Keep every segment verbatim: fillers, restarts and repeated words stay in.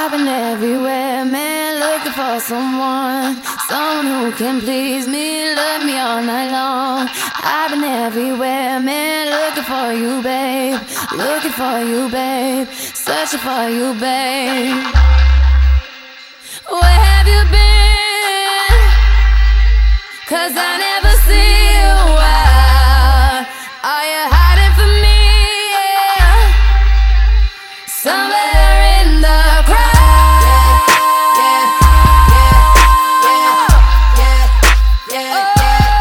I've been everywhere, man, looking for someone, someone who can please me, love me all night long. I've been everywhere, man, looking for you, babe, looking for you, babe, searching for you, babe. Where have you been? 'Cause I never see you. Why are you hiding from me? Somewhere in the crowd. Yeah, yeah, yeah, yeah, yeah, yeah,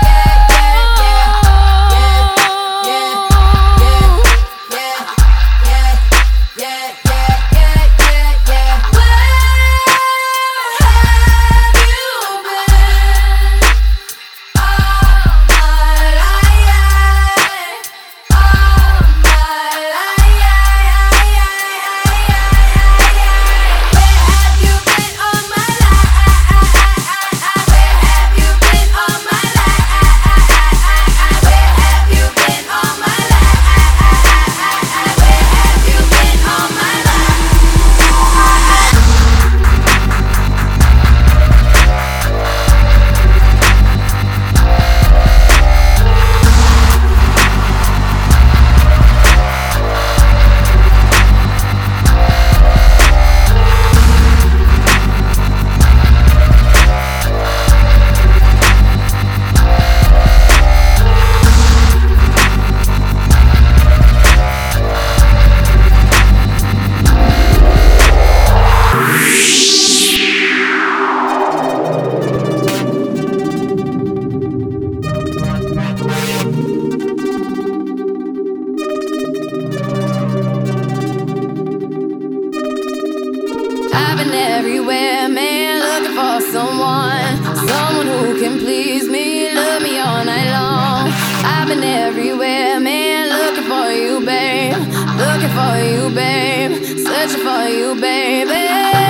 I've been everywhere, man, looking for someone, someone who can please me, love me all night long. I've been everywhere, man, looking for you, babe, looking for you, babe, searching for you, baby.